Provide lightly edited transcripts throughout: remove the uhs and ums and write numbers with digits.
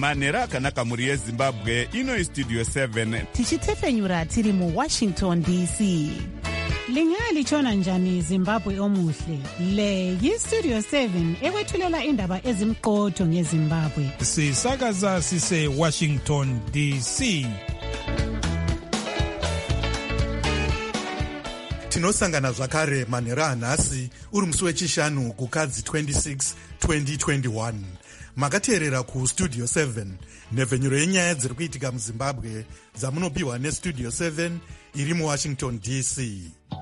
manhero akanaka mhuri yezimbabwe. Ino istudio 7 tichitefenyura tiri muWashington DC. Lingalitshona njani Zimbabwe omuhle? Le yistudio 7 ekwethulela indaba ezimqotho ngeZimbabwe. Sisakaza sise Washington DC. Tinosangana zvakare manhero anhasi uri musi wechishanu kukadzi 26 2021. Makateerera kustudio 7 nhevhenyuro yenyaya dziri kuitika muZimbabwe dzamunopiwa nestudio 7 iri muWashington DC.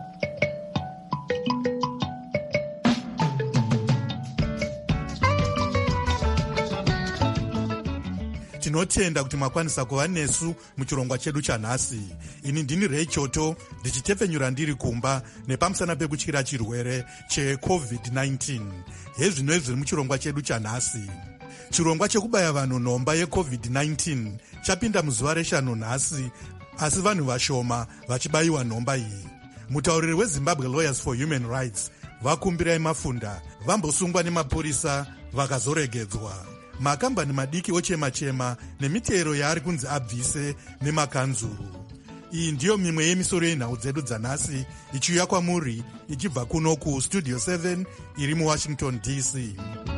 Tinotenda kuti makwanisa kuva nesu muchirongwa chedu chanhasi. Ini ndini Ray Choto ndichitefenyura ndiri kumba nepamusana pekutyira chirwere cheCovid-19. Hezvino zviri muchirongwa chedu chanhasi. Chirongwa chekubaya vanhu nhomba yeCovid-19 chapinda muzuva reshanu nhasi, asi vanhu vashoma vachibayiwa nhomba iyi. Mutauriri weZimbabwe Lawyers for Human Rights vakumbirai mafunda vambosungwa nemapurisa vakazoregedzwa. Makambani madiki ochema-chema nemitero yaari kunzi abvise nemakanzuru. Iyi ndiyo mimwe yemisoro yenhau dzedu dzanhasi ichiuya kwamuri ichibva kuno kustudio 7 iri muWashington DC.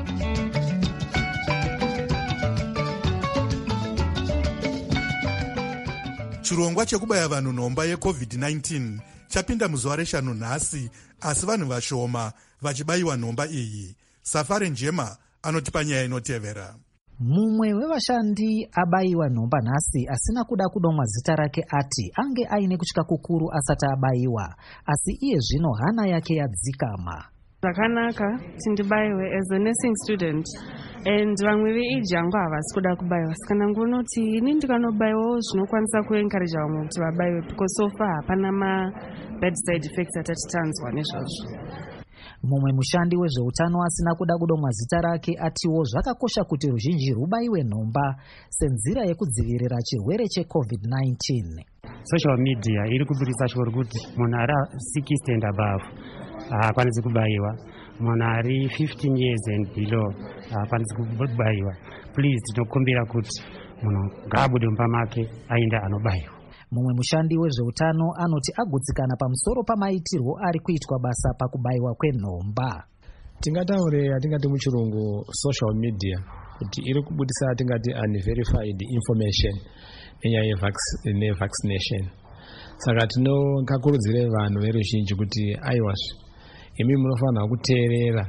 Chirongwa chekubaya vanhu nhomba yeCovid-19 chapinda muzuva reshanu nhasi, asi vanhu vashoma vachibayiwa nhomba iyi. Safari Njema anotipa nyaya inotevera. Mumwe wevashandi abayiwa nhomba nhasi asina kuda kudomwa zita rake ati ange aine kutya kukuru asati abayiwa, asi iye zvino hana yake yadzikama. Zvakanaka tindibayiwe as a nursing student and vamwe veage yangu havasi kuda kubayiwa, saka ndangonoti ini ndikanobayiwawo zvinokwanisa kuencourage vamwe kuti vabayiwe because so far hapana bad side effects atati tanzwa nezvazvo. Mumwe mushandi wezveutano asina kuda kudomwa zita rake atiwo zvakakosha kuti ruzhinji rubayiwe nhomba senzira yekudzivirira chirwere cheCovid-19. Social media iri kubudisa shoko kuti munhu ari 60 and above haakwanisi kubayiwa, munhu ari 15 years and below haakwanisi kubayiwa. Please tinokumbira kuti munhu ngaabude mumba make aende anobayiwa. Mumwe mushandi wezveutano anoti agutsikana pamusoro pamaitirwo ari kuitwa basa pakubayiwa kwenhomba. Tingataure atingati muchirungu social media kuti iri kubudisa atingati unverified information nenyaya yevaccination. Saka tinokakurudzire vanhu veruzhinji kuti aiwazve imi munofanira kuteerera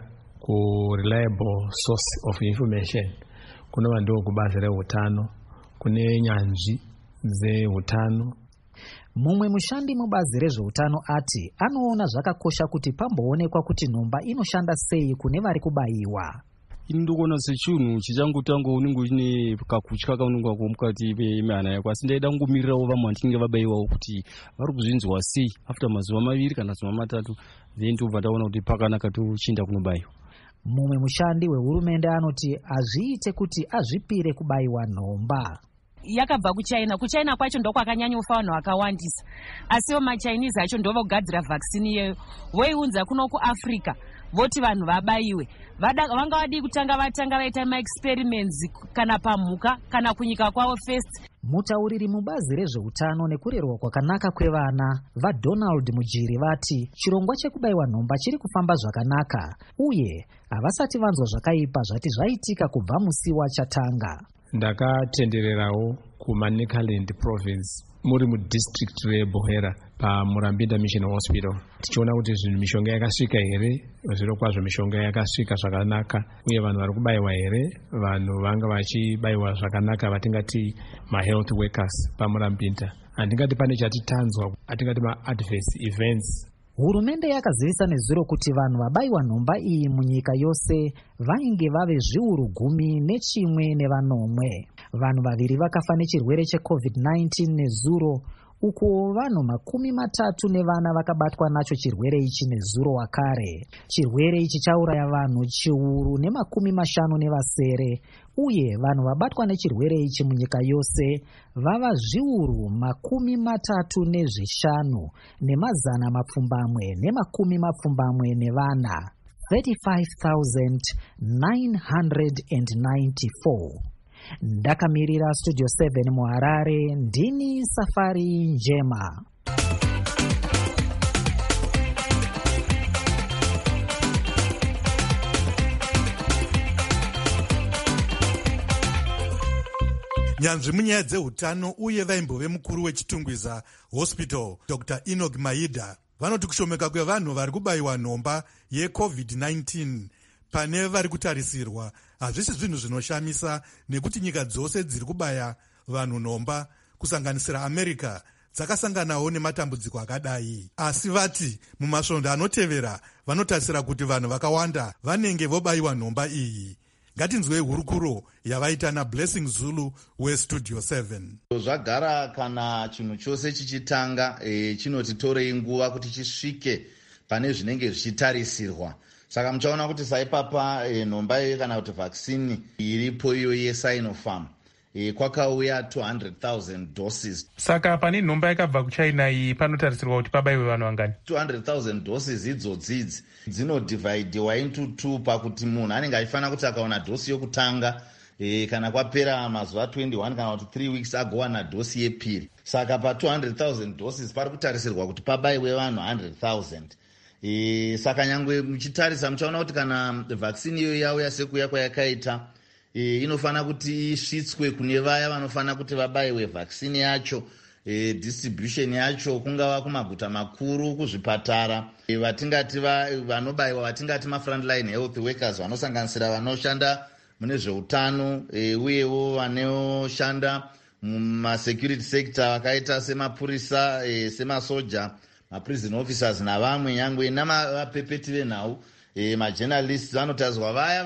ku-reliable source of information. Kunova ndiko kubazi reutano, kune nyanzvi dzehutano. Mumwe mushandi mubazi rezveutano ati anoona zvakakosha kuti pamboonekwa kuti nhomba inoshanda sei kune vari kubayiwa. Indogona sechinhu chichangotanga unenge uchine kakutya kaunenge wako mukati pemihana yako, asi ndaida kungomirirawo vamwe vanenge vabayiwawo kuti vari kuzvinzwa sei after mazuva 2 kana mazuva 3, then tobva taona kuti pakanaka tochinda kunobayiwa. Mumwe mushandi wehurumende anoti azviite kuti azvipire kubayiwa nhomba. Yakabva kuchina kwacho ndo kwakanyanyofa vanhu vakawandisa, asiwo maChinese acho ndo vogadzira vaccine iyeyo voiunza kuno kuAfrica voti vanhu vabayiwe. Vanga vadi kutanga vaita maexperiments kana pamhuka kana kunyika kwavo first. Mutauriri mubazi rezveutano nekurerwa kwakanaka kwevana vaDonald Mujiri vati chirongwa chekubayiwa nhomba chiri kufamba zvakanaka uye havasati vanzwa zvakaipa zvati zvaitika kubva musi wachatanga. Ndakatendererawo kuManicaland province muri mudistrict reBohera paMurambinda Mission Hospital tichiona kuti zvinhu mishonga yakasvika here, zviro kwazvo mishonga yakasvika zvakanaka uye vanhu vari kubayiwa here, vanhu vanga vachibayiwa zvakanaka vatingati mahealth workers paMurambinda. Handingati pane chatitanzwa atingati maadverse events. Hurumende yakazivisa nezuro kuti vanhu vabayiwa nhomba iyi munyika yose vainge vave 10,000 nevanomwe. Vanhu 2 vakafa nechirwere cheCovid-19 nezuro, uko vanhu 30 nevana vakabatwa nacho chirwere ichi nezuro wakare. Chirwere ichi chauraya vanhu 150 uye vanhu vabatwa nechirwere ichi munyika yose vava 35,000 nemazana mapfumbamwe nemakumi mapfumbamwe nevana 35,994. Ndakamirira Studio 7 muHarare, ndini Safari Njema. Nyanzvi munyaya dzeutano uye vaimbove mukuru wechitungwiza hospital Dr. Enoch Maida vanoti kushomeka kwevanhu vari kubayiwa nhomba yeCovid-19 pane vari kutarisirwa hazvisi zvinhu zvinoshamisa, nekuti nyika dzose dziri kubaya vanhu nhomba kusanganisira America dzakasanganawo nematambudziko akadai. Asi vati mumasvondo anotevera vanotarisira kuti vanhu vakawanda vanenge vobayiwa nhomba iyi. Ngatinzwei hurukuro yavaita naBlessing Zulu weStudio 7. Zvagara kana chinhu chose chichitanga chinotitorei nguva kuti chisvike pane zvinenge zvichitarisirwa. Saka muchaona kuti saipapa nhomba iyo kana kuti vaccine iripo iyo yeSinopharm kwakauya 200,000 doses. Saka pane nhomba yakabva kuChina iyi panotarisirwa kuti pabayiwe vanhu vangani? 200,000 doses idzodzidzi dzinodivhaidiwa into 2 pakuti munhu anenge achifanira kuti akaona dhosi yokutanga kana kwapera mazuva 21 kana kuti 3 weeks agowana dhosi yepiri. Saka pa 200,000 doses pari kutarisirwa kuti pabayiwe vanhu 100,000. Saka nyangwe muchitarisa muchaona kuti kana vaccine iyo yauya sekuya kwayakaita inofanira kuti isvitswe kune vaya vanofanira kuti vabayiwe vaccine yacho. Distribution yacho kungava kumaguta makuru, kuzvipatara, vatingati vanobayiwa vatingati ma-frontline health workers vanosanganisira vanoshanda mune zveutano uyewo vanoshanda mumasecurity sector vakaita semapurisa, semasoja, maprison officers navamwe, nyangwe namavapepeti venhau, majournalists vanotariswa vaya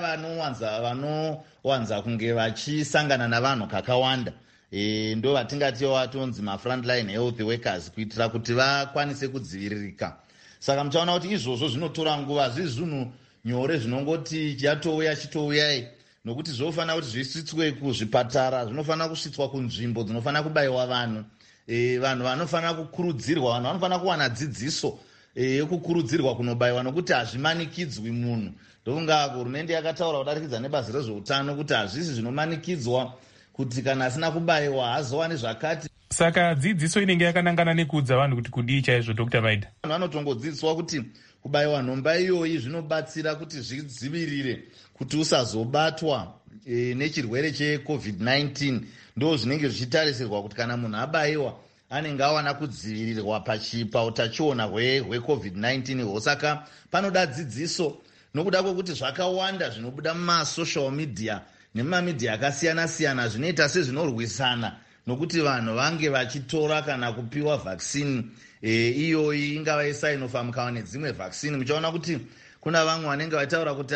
vanowanza kunge vachisangana navanhu kakawanda. Ndo vatingati vatonzi ma-frontline health workers kuitira kuti vakwanise kudziviririka. Saka muchaona kuti izvozvo zvinotora nguva, hazvisi zvinhu nyore zvinongoti chitouyai, nokuti zvofanira kuti zvisvitswe kuzvipatara, zvinofanira kusvitswa kunzvimbo dzinofanira kubayiwa vanhu. Vanhu vanofanira kukurudzirwa, vanhu vanofanira kuwana dzidziso yekukurudzirwa kunobayiwa, nokuti hazvimanikidzwi munhu. Ndokunga hurumende yakataura kudarikidza nebazi rezveutano kuti hazvisi zvinomanikidzwa kuti kana asina kubayiwa hazowani zvakati. Saka dzidziso inenge yakanangana nekuudza vanhu kuti kudii chaizvo, Dr. Maida? Vanhu vanotongodzidziswa kuti kubayiwa nhomba iyoyi zvinobatsira kuti zvidzivirire kuti usazobatwa nechirwere cheCovid-19. Ndo zvinenge zvichitarisirwa kuti kana munhu abayiwa anenge awana kudzivirirwa pautachiona hweCovid-19. Saka panoda dzidziso, nokuda kwekuti zvakawanda zvinobuda mumasocial media nemamidhia akasiyana-siyana zvinoita sezvinorwisana nokuti vanhu vange vachitora kana kupiwa vaccine iyoyi, ingava yeSinopharm kana nedzimwe vaccine. Muchaona kuti kuna vamwe vanenge vataura kuti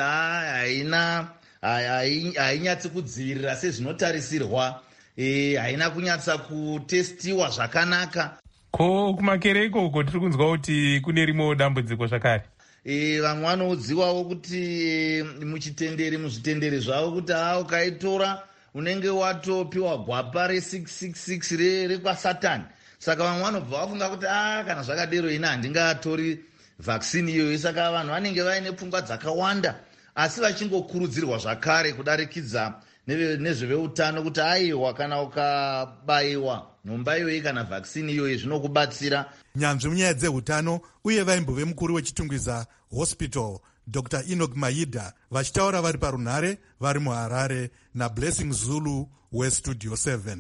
hainyatsi kudzivirira sezvinotarisirwa, haina kunyatsa kutestiwa zvakanaka. Ko kumakere ikoko tiri kunzwa kuti kune rimwewo dambudziko zvakare. Vamwe vanoudziwawo kuti muzvitenderi zvavo kuti ukaitora unenge watopiwa gwapa re666 rekwasatani. Saka vamwe vanobva vafunga kuti kana zvakadero ina handingatori vaccine iyoyi. Saka vanhu vanenge vaine pfungwa dzakawanda, asi vachingokurudzirwa zvakare kudarikidza nezveveutano kuti aiwa kana ukabayiwa nhomba iyoyi kana vaccine iyoyi zvinokubatsira. Nyanzvi munyaya dzeutano uye vaimbove mukuru wechitungwiza hospital Dr. Enoch Maida vachitaura vari parunhare vari muHarare naBlessing Zulu weStudio 7.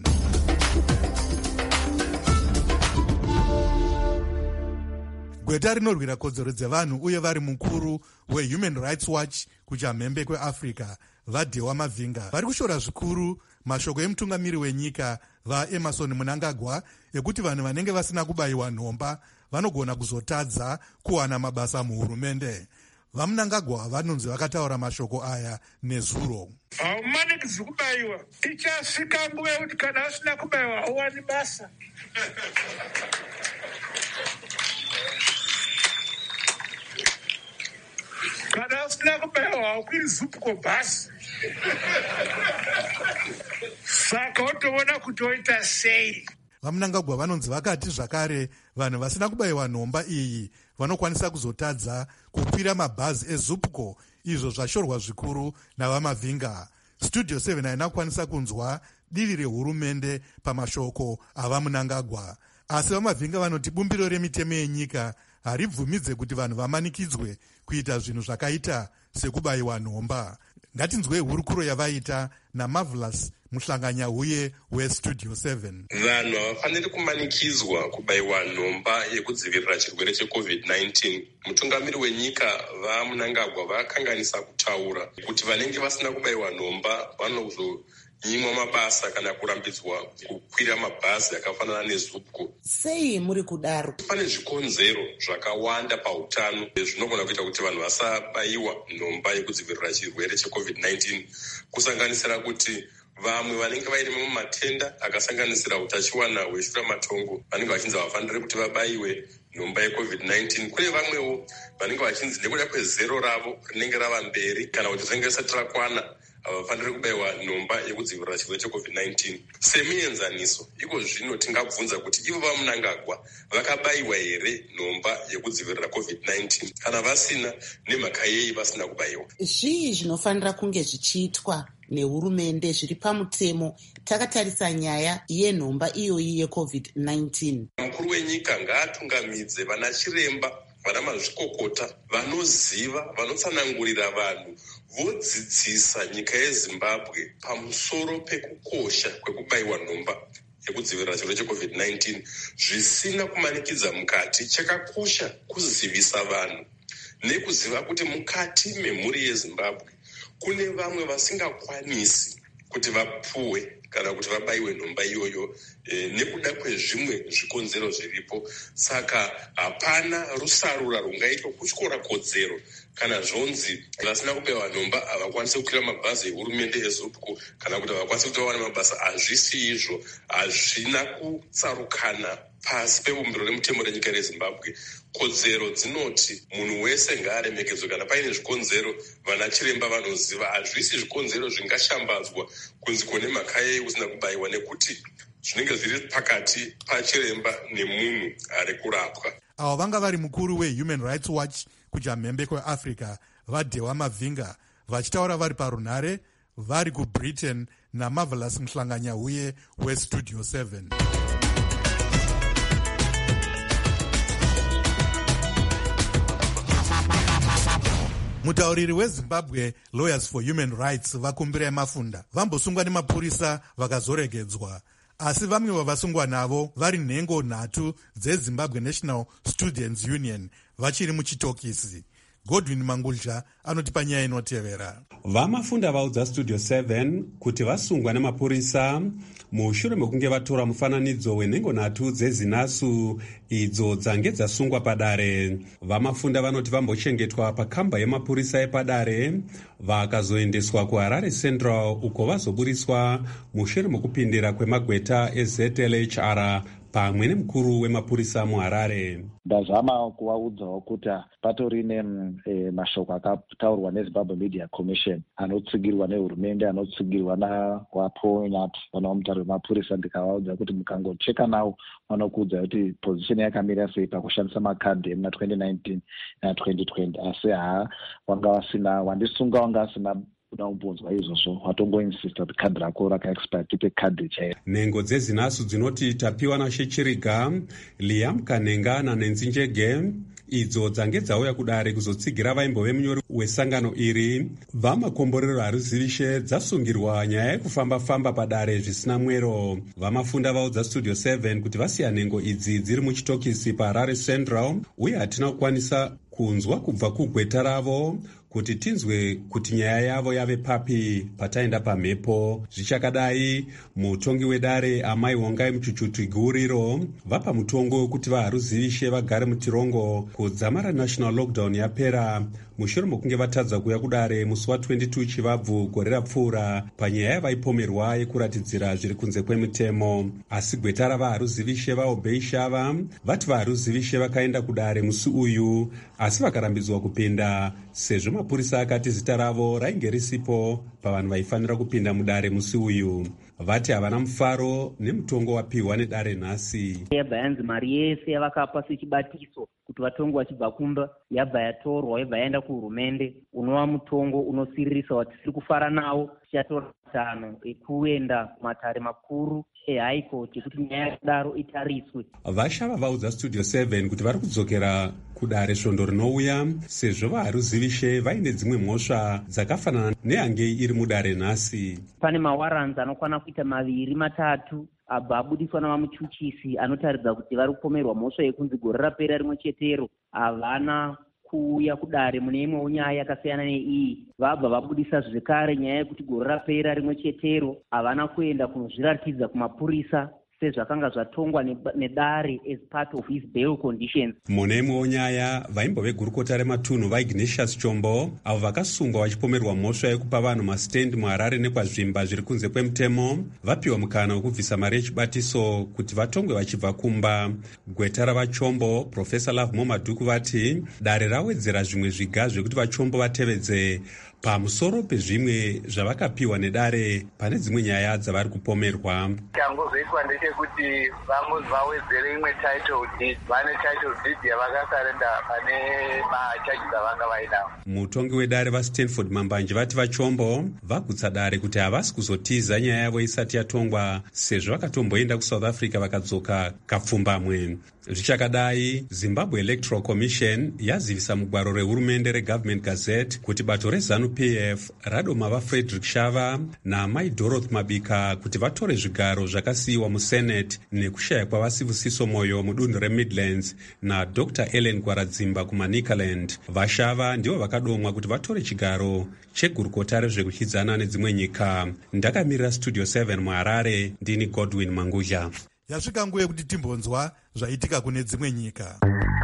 Gweta rinorwira kodzero dzevanhu uye vari mukuru weHuman Rights Watch kuchamhembe kweAfrica vaDhewa Mavhinga vari kushora zvikuru mashoko emutungamiri wenyika vaEmerson Mnangagwa ekuti vanhu vanenge vasina kubayiwa nhomba vanogona kuzotadza kuwana mabasa muhurumende. VaMnangagwa vanonzi vakataura mashoko aya nezuro. Haumanikidzwi kubayiwa, ichasvika nguva yekuti kana usina kubayiwa hauwani basa. Kana usina kubayiwa haukwiri zupko bhasi. Saka utoona kuti oita sei. VaMnangagwa vanonzi vakati zvakare vanhu vasina kubayiwa nhomba iyi vanokwanisa kuzotadza kukwira mabhazi ezupco, izvo zvashorwa zvikuru navaMavhinga. Studio 7 haina kukwanisa kunzwa divi rehurumende pamashoko ava Mnangagwa, asi vamavhinga vanoti bumbiro remitemo yenyika haribvumidze kuti vanhu vamanikidzwe kuita zvinhu zvakaita sekubayiwa nhomba. Ngatinzwei hurukuro yavaita naMarvelous Muhlanganyahuye weStudio 7. Vanhu havafaniri kumanikidzwa kubayiwa nhomba yekudzivirira chirwere cheCovid-19. Mutungamiri wenyika vaMnangagwa vakanganisa kutaura kuti vanenge vasina kubayiwa nhomba vanozonyimwa mabasa kana kurambidzwa kukwira mabhazi akafanana nezupco. Sei muri kudaro? Pane zvikonzero zvakawanda pautano zvinogona kuita kuti vanhu vasabayiwa nhomba yekudzivirira chirwere cheCovid-19, kusanganisira kuti vamwe vanenge vaine mamwe matenda akasanganisira utachiwana hweshuramatongo vanenge vachinzi havafaniri kuti vabayiwe nhomba yeCovid-19. Kune vamwewo vanenge vachinzi nekuda kwezero ravo rinenge rava mberi kana kuti rinenge risati rakwana havafaniri kubayiwa nhomba yekudzivirira chirwere cheCovid-19. Semienzaniso, iko zvino tingabvunza kuti ivo vaMnangagwa vakabayiwa here nhomba yekudzivirira COVID-19? Kana vasina, nemhaka yei vasina kubayiwa? Zvii zvinofanira kunge zvichiitwa nehurumende zviri pamutemo takatarisa nyaya yenhomba iyoyi yeCovid-19? Mukuru wenyika ngaatungamidze vana chiremba, vana mazvikokota vanoziva, vanotsanangurira vanhu, vodzidzisa nyika yeZimbabwe pamusoro pekukosha kwekubayiwa nhomba yekudzivirira chirwere cheCovid-19 zvisina kumanikidza mukati. Chakakosha kuzivisa vanhu nekuziva kuti mukati memhuri yeZimbabwe kune vamwe vasingakwanisi kuti vapuwe kana kuti vabayiwe nhomba iyoyo nekuda kwezvimwe zvikonzero zviripo. Saka hapana rusarura rungaitwa kutyora kodzero kana zvonzi vasina kubayiwa nhomba havakwanisi kukwira mabhazi ehurumende ezupco kana kuti havakwanisi kuti vawane mabasa. Hazvisi izvo, hazvina kutsarukana pasi pebumbiro remutemo renyika reZimbabwe. Kodzero dzinoti munhu wese ngaaremekedzwe. Kana paine zvikonzero vana chiremba vanoziva. Hazvisi zvikonzero zvingashambadzwa kunzi kune mhaka yei usina kubayiwa, nekuti zvinenge zviri pakati pachiremba nemunhu ari kurapwa. Avo vanga vari mukuru weHuman Rights Watch kujamhembe kweAfrica vaDhewa Mavhinga vachitaura vari parunhare vari kuBritain naMarvelous Muhlanganyahuye weStudio 7. Mutauriri weZimbabwe Lawyers for Human Rights vakumbira mafunda vambosungwa nemapurisa vakazoregedzwa, asi vamwe vavasungwa navo vari nhengo nhatu dzeZimbabwe National Students Union vachiri muchitokisi. Godwin Mangulja anotipa nyaya inotevera. Vamafunda vaudza Studio 7 kuti vasungwa nemapurisa mushure mekunge vatora mufananidzo wenhengo nhatu dzezinasu idzo dzange dzasungwa padare. Vamafunda vanoti vambochengetwa pakamba yemapurisa epadare vakazoendeswa kuHarare Central uko vazoburiswa mushure mekupindira kwemagweta eZLHR pamwe nemukuru wemapurisa muHarare. Ndazama kuvaudzawo kuti patori nemashoko akataurwa neZimbabwe Media Commission anotsigirwa nehurumende, anotsigirwa navaPoiNat vana vamutauri wemapurisa. Ndikavaudza kuti mukangocheka nawo vanokuudza kuti position yakamira sei pakushandisa makadhi emuna 2019 na2020, asi wanga vasina, wandisunga wanga asina kuda kubvunzwa izvozvo, watongoinsista kuti kadhi rako rakaexpire, tipe kadhi chaiyo. Nhengo dzezinasu dzinoti tapiwa naShe Chiriga, Liam Kanenga naNenzinjege idzo dzange dzauya kudare kuzotsigira vaimbove munyori wesangano iri. Vamakomborero haruzivishe dzasungirwa nyaya yekufamba-famba padare zvisina mwero. Vamafunda vaudza Studio 7 kuti vasiya nhengo idzi dziri muchitokisi paHarare Central uye hatina kukwanisa kunzwa kubva kugweta ravo kuti tinzwe kuti nyaya yavo yave papi pataenda pamhepo. Zvichakadai, mutongi wedare Amai Hongai Muchuchutu Guriro vapa mutongo wekuti vaharuzivishe vagare mutirongo kudzamara national lockdown yapera mushure mokunge vatadza kuuya kudare musi wa22 Chivabvu gore rapfuura panyaya yavaipomerwa yekuratidzira zviri kunze kwemutemo. Asi gweta ravaharuzivishe vaObei Shava vati vaharuzivishe vakaenda kudare musi uyu asi vakarambidzwa kupinda sezvo mapurisa akati zita ravo rainge risipo pavanhu vaifanira kupinda mudare musi uyu. Vati havana mufaro nemutongo wapiwa nedare nhasi. Yabva yanzi mari yese yavakapa sechibatiso kuti vatongo vachibva kumba yabva yatorwa, yabva yaenda kuhurumende. Unova mutongo unosiririsa watisiri kufara nawo tichatora matano ekuenda kumatare makuru ehigh court kuti nyaya yakudaro itariswe. Vashava vaudza Studio 7 kuti vari kudzokera kudare svondo rinouya sezvo vaharuzivishe vaine dzimwe mhosva dzakafanana nehange iri mudare nhasi. Pane mawaranzi anokwana kuita 2-3 abva abudiswa navamuchuchisi anotaridza kuti vari kupomerwa mhosva yekunzi gore rapera rimwe chetero havana kuuya kudare mune imwewo nyaya yakasiyana neiyi. Vabva vabudisa zvekare nyaya yekuti gore rapera rimwe chetero havana kuenda kunozviratidza kumapurisa sezvakanga zvatongwa nedare as part of his bail conditions. Mune imwewo nyaya vaimbove gurukota rematunhu vaIgnatius Chombo avo vakasungwa vachipomerwa mhosva yekupa vanhu mastendi muHarare nekwazvimba zviri kunze kwemutemo vapiwa mukana wekubvisa mari yechibatiso kuti vatongwe vachibva kumba. Gweta ravachombo Profesa Love Momadhuku vati dare rawedzera zvimwe zviga zvekuti vachombo vatevedze pamusoro pezvimwe zvavakapiwa nedare pane dzimwe nyaya dzavari kupomerwa. Changozoitwa ndechekuti vangozi vawedzere imwe title deed. Vane title deed yavakasarenda pane machaji dzavanga vainawo. Mutongi wedare vaStanford Mambanje vati vachombo vagutsa dare kuti havasi kuzotiza nyaya yavo isati yatongwa sezvo vakatomboenda kuSouth Africa vakadzoka kapfumbamwe. Zvichakadai, Zimbabwe Electoral Commission yazivisa mugwaro rehurumende reGovernment Gazette kuti bato reZANU-PF radoma vaFrederick Shava naMai Dorothy Mabika kuti vatore zvigaro zvakasiyiwa muSenate nekushaya kwavasivusiso moyo mudunhu reMidlands naDr. Ellen Gwaradzimba kuManicaland. Vashava ndivo vakadomwa kuti vatore chigaro chegurukota rezvekudyidzana nedzimwe nyika. Ndakamirira Studio 7 muHarare, ndini Godwin Manguzha. Yasvika nguva yekuti timbonzwa zvaitika kune dzimwe nyika.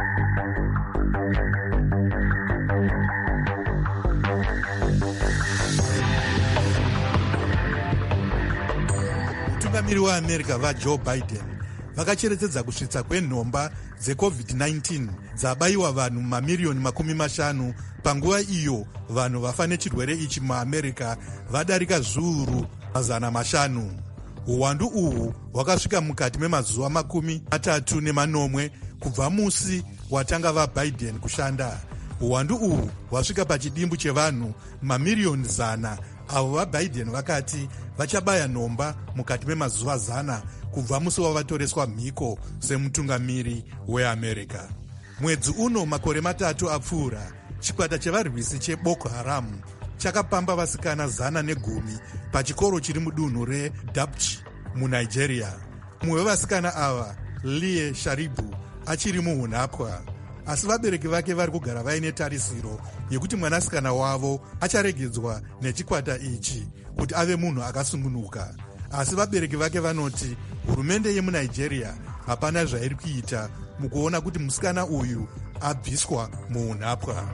Mutungamiri weAmerica vaJoe Biden vakacherechedza kusvitsa kwenhomba dzeCovid-19 dzabayiwa vanhu mamiriyoni 50 panguva iyo vanhu vafa nechirwere ichi muAmerica vadarika zviuru 500. Uwandu uhu hwakasvika mukati memazuva 30 kubva musi watanga vaBiden kushanda. Uwandu uhu hwasvika pachidimbu chevanhu mamiriyoni 100 avo vaBiden vakati vachabaya nhomba mukati memazuva 100 kubva musi wavatoreswa mhiko semutungamiri weAmerica. Mwedzi uno makore 3 apfuura, chikwata chevarwisi cheBoko Haram chakapamba vasikana 110 pachikoro chiri mudunhu reDapchi muNigeria. Mumwe wevasikana ava, Lie Sharibu, achiri muunhapwa, asi vabereki vake vari kugara vaine tarisiro yekuti mwanasikana wavo acharegedzwa nechikwata ichi kuti ave munhu akasungunuka. Asi vabereki vake vanoti hurumende yemuNigeria hapana zvairi kuita mukuona kuti musikana uyu abviswa muunhapwa.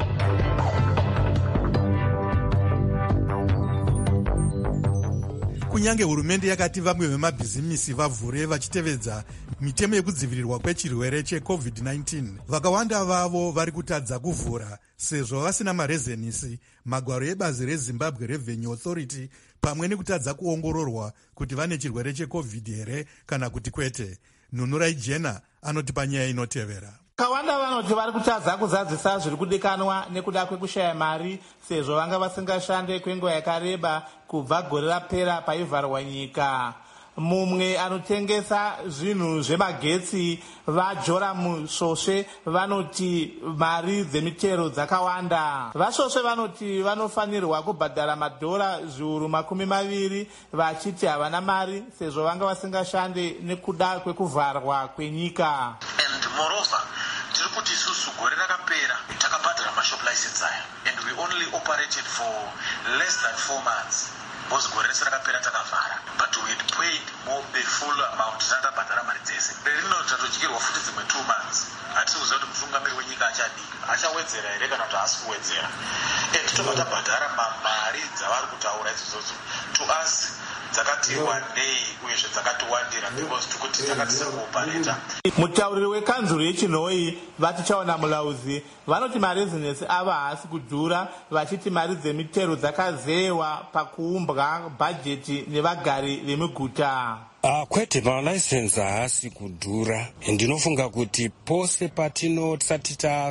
Kunyange hurumende yakati vamwe vemabhizimisi vavhure vachitevedza mitemo yekudzivirirwa kwechirwere cheCovid-19, vakawanda vavo vari kutadza kuvhura sezvo vasina marezenisi, magwaro ebazi reZimbabwe Revenue Authority pamwe nekutadza kuongororwa kuti vane chirwere cheCovid here kana kuti kwete. Nunurai Jena anoti panyaya inotevera. Kawanda vanoti vari kutadza kuzadzisa zviri kudikanwa nekuda kwekushaya mari sezvo vanga vasingashande kwenguva yakareba kubva gore rapera paivharwa nyika. Mumwe anotengesa zvinhu zvemagetsi vaJoram Svosve vanoti mari dzemitero dzakawanda. VaSvosve vanoti vanofanirwa kubhadhara madhora zviuru 20 vachiti havana mari sezvo vanga vasingashande nekuda kwekuvharwa kwenyika. Tiri kuti isusu gore rakapera takabhadhara mashop license aya and we only operated for less than 4 months. Because gore rese rakapera takavhara, but we had paid more the full amount tatabhadhara mari dzese. Rino tatodyirwa futi dzimwe 2 months. Hatisi kuziva kuti mutungamiri wenyika achawedzera here kana kuti haasi kuwedzera. And tobva tabhadhara mari dzavari kutaura idzodzo to us dzakati wandei uyezve dzakati wandira because tukuti takatisa kuopareta. Mutauriri wekanzuro yechinhoi vati Chaona Mulauzi vanoti marezinesi ava haasi kudhura, vachiti mari dzemitero dzakazeyewa pakuumbwa bhajeti nevagari vemuguta. Kwete, malaisensi haasi kudhura. Ndinofunga kuti pose tisati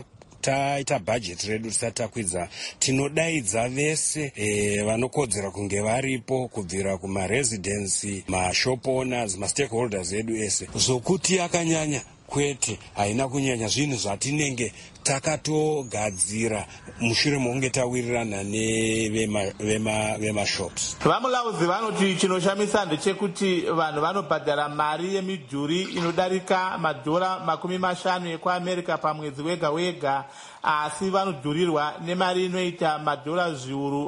taita bhajeti redu tisati takwidza, tinodaidza vese vanokodzera kunge varipo, kubvira kumaresidency, mashop owners, mastakeholders edu ese, zokuti yakanyanya kwete, haina kunyanya zvinhu zvatinenge takatogadzira mushure mokunge tawirirana nevemashops. Vamulauzi vanoti chinoshamisa ndechekuti vanhu vanobhadhara mari yemidhuri inodarika madhora 50 ekuamerica pamwedzi wega wega, asi vanodhurirwa nemari inoita madhora zviuru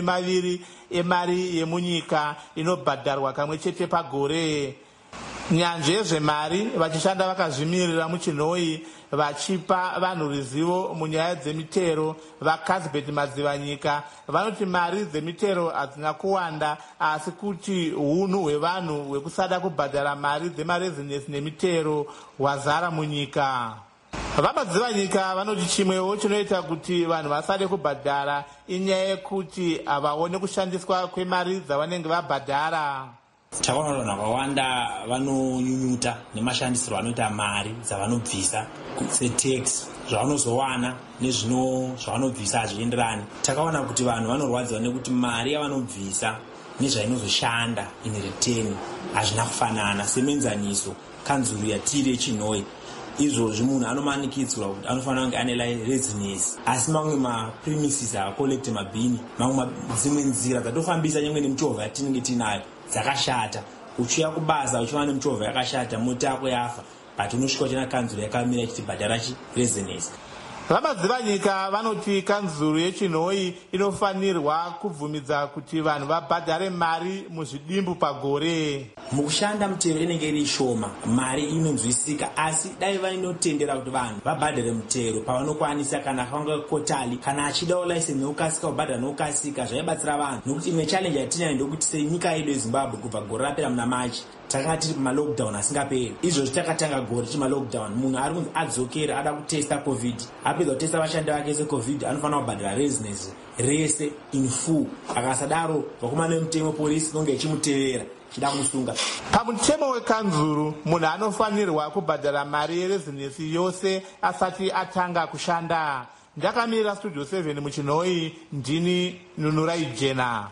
20 emari yemunyika inobhadharwa kamwe chete pagore. Nyanje yezvemari vachishanda vakazvimirira muchinhoi vachipa vanhu ruzivo munyaya dzemitero, vaCasbet Madzivanyika vanoti mari dzemitero hadzina kuwanda, asi kuti unhu hwevanhu hwekusada kubhadhara mari dzemarezinesi nemitero hwazara munyika. Vamadzivanyika vanoti chimwewo chinoita kuti vanhu vasade kubhadhara inyaya yekuti havaone kushandiswa kwemari dzavanenge vabhadhara. Takaona vanhu vakawanda vanonyunyuta nemashandisiro anoita mari dzavanobvisa setax, zvavanozowana nezvavanobvisa hazvienderani. Takaona kuti vanhu vanorwadziwa nekuti mari yavanobvisa nezvainozoshanda in return hazvina kufanana semenzaniso. Kanzuru yatiri yechinhoi izvozvi munhu anomanikidzwa kuti anofanira kunge ane residence, asi mamwe mapremises akakolekte mabhini, mamwe dzimwe nzira dzatofambisa nyangwe nemuchovha yatinenge tinayo dzakashata. Uchiuya kubasa uchiva nemuchovha yakashata, mota yako yafa, but unosvika uchina kanzuru yakamira ichiti bhadhara residence. Vamadzivanyika vanoti kanzuru yechinhoi inofanirwa kubvumidza kuti vanhu vabhadhare mari muzvidimbu pagore. Mukushanda mutero inenge iri shoma, mari inonzwisika, asi dai vainotendera kuti vanhu vabhadhare mutero pavanokwanisa, kana akanga kotali, kana achidawo license neukasika kubhadhara neukasika, zvaibatsira vanhu. Nokuti imwe challenge yatinayo ndokuti senyika yedu yeZimbabwe kubva gore rapera muna Machi takati tiri kumalockdown asingaperi. Izvozvi takatanga gore tiri malockdown, munhu ari kunzi adzokere ada kutesta covid, apedza kutesta vashandi vake secovid anofanira kubhadhara residence rese in full. Akasadaro vakomana vemutemo polisi inonge ichimutevera chida musunga. Pamutemo wekanzuru munhu anofanirwa kubhadhara mari yerezinesi yose asati atanga kushanda. Ndakamirira Studio 7 muchinhoi, ndini Nunurai Jena.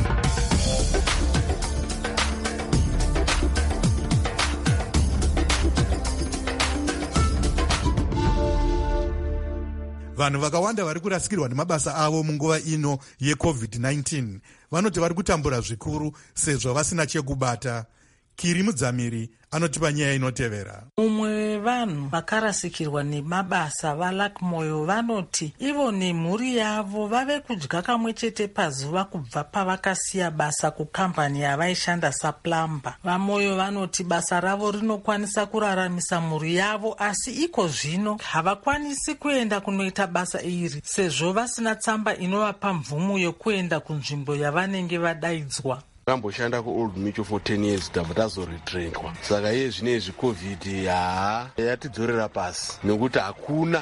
Vanhu vakawanda vari kurasikirwa nemabasa avo munguva ino yeCovid-19 vanoti vari kutambura zvikuru sezvo vasina chekubata. Kiri Mudzamiri anotipa nyaya inotevera. Mumwe wevanhu vakarasikirwa nemabasa vaLakmoyo vanoti ivo nemhuri yavo vave kudya kamwe chete pazuva kubva pavakasiya basa kukambani yavaishanda saplamba. VaMoyo vanoti basa ravo rinokwanisa kuraramisa mhuri yavo, asi iko zvino havakwanisi kuenda kunoita basa iri sezvo vasina tsamba inovapa mvumo yokuenda kunzvimbo yavanenge vadaidzwa. Kamboshanda kuOld Mutual for 10 years tabva tazoretrainwa, saka iye zvinezvi covid yatidzorera pasi nekuti hakuna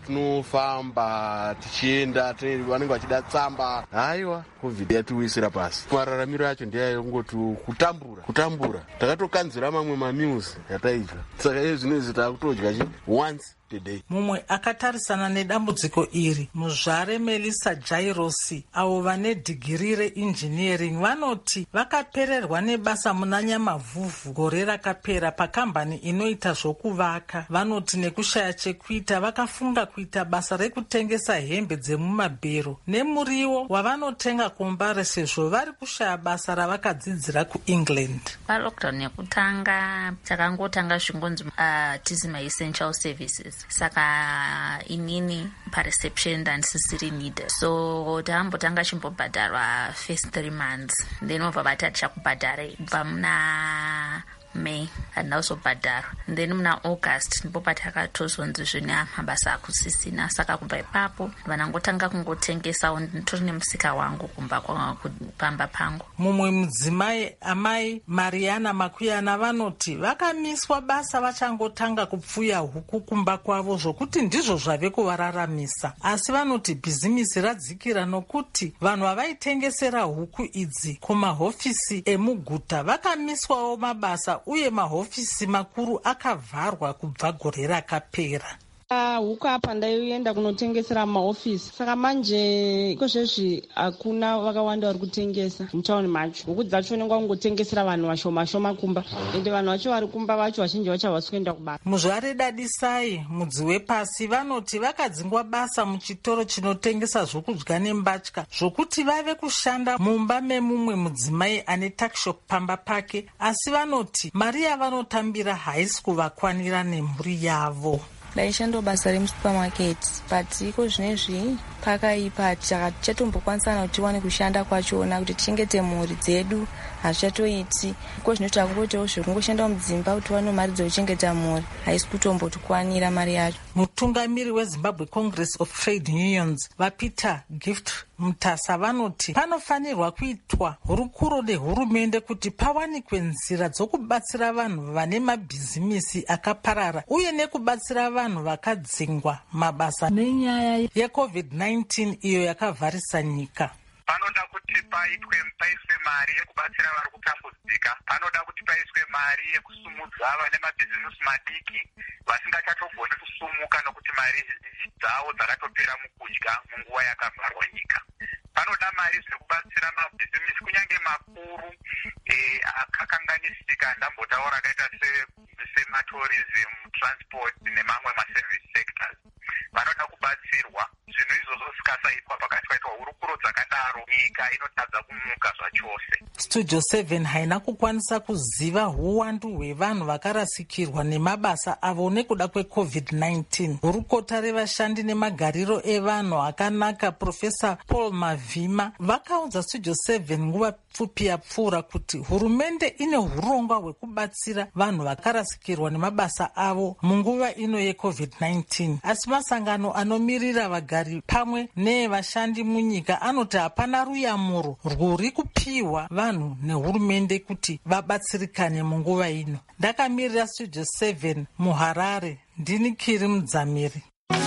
kwatinofamba tichienda, vanenge vachida tsamba. Haiwa, covid yatiwisira pasi. Mararamiro yacho ndeyayo kungoti kutambura. Takatokanzira mamwe mameals yataidya, saka iye zvinezvi takutodya once a day. Mumwe akatarisana nedambudziko iri, muzvare Melissa Jairosi, avo vane dhigiri reinjiniering, vanoti vakapererwa nebasa muna Nyamavhuvhu gore rakapera pakambani inoita zvokuvaka. Vanoti nekushaya chekuita vakafunga kuita basa rekutengesa hembe dzemumabhero nemuriwo wavanotenga kumbare, sezvo vari kushaya basa ravakadzidzira kuEngland. Palockdown yekutanga takangotanga zvingonzi tisi maessential services, saka inini pareception ndandisisiri needed, so tambotanga chimbobhadharwa first 3 months, then obva vati hatichakubhadharai. Kubva muna May handinazobhadharwa, then muna August ndipo patakatozonzi zvine mabasa akusisina, saka kubva ipapo vanangotanga kungotengesawo nditori nemusika wangu kumba pamba pangu. Mumwe mudzimai amai Mariana Makuyana vanoti vakamiswa basa vachangotanga kupfuya huku kumba kwavo, zvokuti ndizvo zvave kuvararamisa, asi vanoti bhizimisi radzikira nokuti vanhu vavaitengesera huku idzi kumahofisi emuguta vakamiswawo mabasa, uye mahofisi makuru akavharwa kubva gore rakapera. huku apa ndaienda kunotengesera mumaofisi, saka manje ikozvezvi hakuna vakawanda vari kutengesa mutauni macho. Huku dzacho unenge wangotengesera vanhu vashoma shoma kumba, ende vanhu vacho vari kumba vacho vazhinji vacho havasi kuenda kubasa. Muzvare Dadisai, mudzi wepasi, vanoti vakadzingwa basa muchitoro chinotengesa zvokudya nembatya zvokuti vave kushanda mumba memumwe mudzimai ane takishop pamba pake, asi vanoti mari yavanotambira haisi kuvakwanira nemhuri yavo. Ndaishandawo basa remusupermarket, but iko zvinezvi pakaipa tichatombokwanisana kuti tiwane kushanda kwachona kuti tichengete mhuri dzedu hazvichatoiti. Iko zvinoti akungoitawo zvekungoshanda mudzimba kuti wane mari dzekuchengeta mhuri, haisi kutombotikwanira mari yacho. Mutungamiri weZimbabwe Congress of Trade Unions vaPeter Gift Mutasa vanoti panofanirwa kuitwa hurukuro nehurumende kuti pawanikwe nzira dzokubatsira vanhu vane mabhizimisi akaparara uye nekubatsira vanhu vakadzingwa mabasa nenyaya yeCovid-19 iyo yakavharisa nyika. Panoda kuti paiswe mari yekubatsira vari kutambudzika. Panoda kuti paiswe mari yekusumudza vane mabhizimusi madiki vasingachatogoni kusumuka nokuti mari dzavo dzakatopera mukudya munguva yakavharwa nyika. Panoda mari dzekubatsira mabhizimusi kunyange makuru akakanganisika. Ndambotaura akaita sematourism, transport nemamwe maservice sectors. Vanoda kubatsirwa. Zvinhu izvozvo zikasaitwa pakati paitwa hurukuro dzakadaro, nyika inotadza kumuka zvachose. Studio 7 haina kukwanisa kuziva huwandu hwevanhu vakarasikirwa nemabasa avo nekuda kweCovid-19. Hurukota revashandi nemagariro evanhu akanaka Profesa Paul Mavhima vakaudza Studio 7 nguva pfupi yapfuura kuti hurumende ine hurongwa hwekubatsira vanhu vakarasikirwa nemabasa avo munguva ino yeCovid-19, asi masangano anomirira vagari pamwe nevashandi munyika anoti hapana ruyamuro rwuri kupiwa vanhu nehurumende kuti vabatsirikane munguva ino. Ndakamirira Studio 7 muHarare, ndini Kiri Mudzamiri.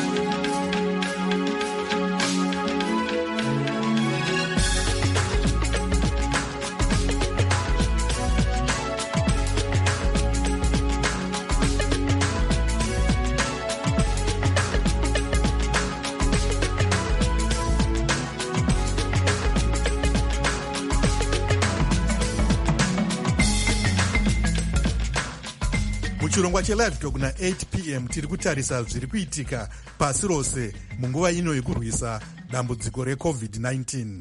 muchirongwa chelive talk na8 p.m. tiri kutarisa zviri kuitika pasi rose munguva ino yekurwisa dambudziko reCovid-19.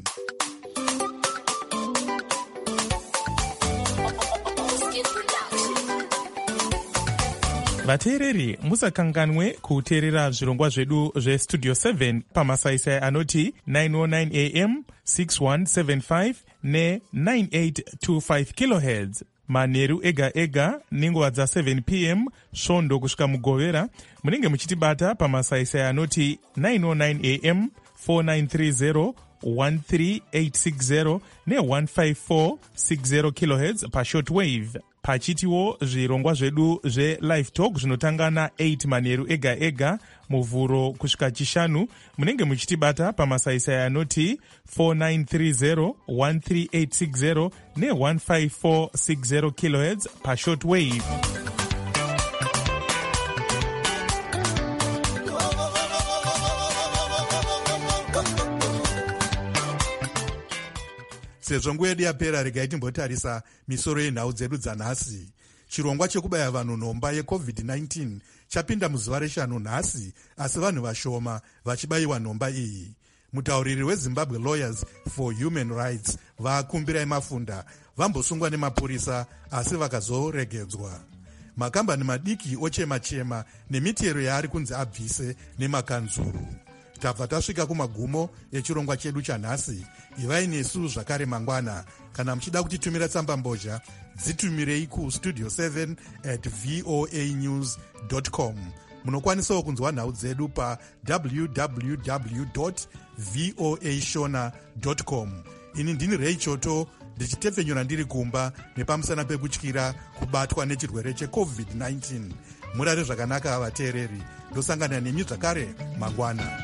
vateereri musakanganwe kuteerera zvirongwa zvedu zvestudio 7 pamasaisai anoti 909 am 6175 ne9825 kilohertz manheru ega ega nenguva dza7 p.m. svondo kusvika mugovera. munenge muchitibata pamasaisai anoti 909 am 4930 13860 ne15460 kilohertz pashortwave. pachitiwo zvirongwa zvedu zvelive talk zvinotanga na8 manheru ega ega muvhuro kusvika chishanu. munenge muchitibata pamasaisai anoti 4930 13860 ne15460 kilohertz pashortwave. sezvo nguva yedu yapera, regai timbotarisa misoro yenhau dzedu dzanhasi. chirongwa chekubaya vanhu nhomba yeCovid-19 chapinda muzuva reshanu nhasi, asi vanhu vashoma vachibayiwa nhomba iyi. mutauriri weZimbabwe Lawyers for Human Rights vakumbirai mafunda vambosungwa nemapurisa asi vakazoregedzwa. makambani madiki ochema-chema nemitero yaari kunzi abvise nemakanzuru. tabva tasvika kumagumo echirongwa chedu chanhasi. ivai nesu zvakare mangwana. kana muchida kutitumira tsamba mbozha, dzitumirei kustudio 7@voanews.com. munokwanisawo kunzwa nhau dzedu pa www.voashona.com. ini ndini Ray Choto ndichitepfenyura ndiri kumba nepamusana pekutyira kubatwa nechirwere cheCovid-19. murare zvakanaka vateereri, ndosangana nemi zvakare mangwana.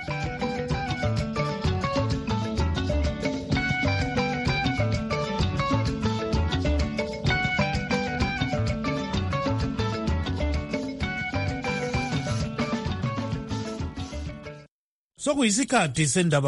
sokuyisikhathi sendaba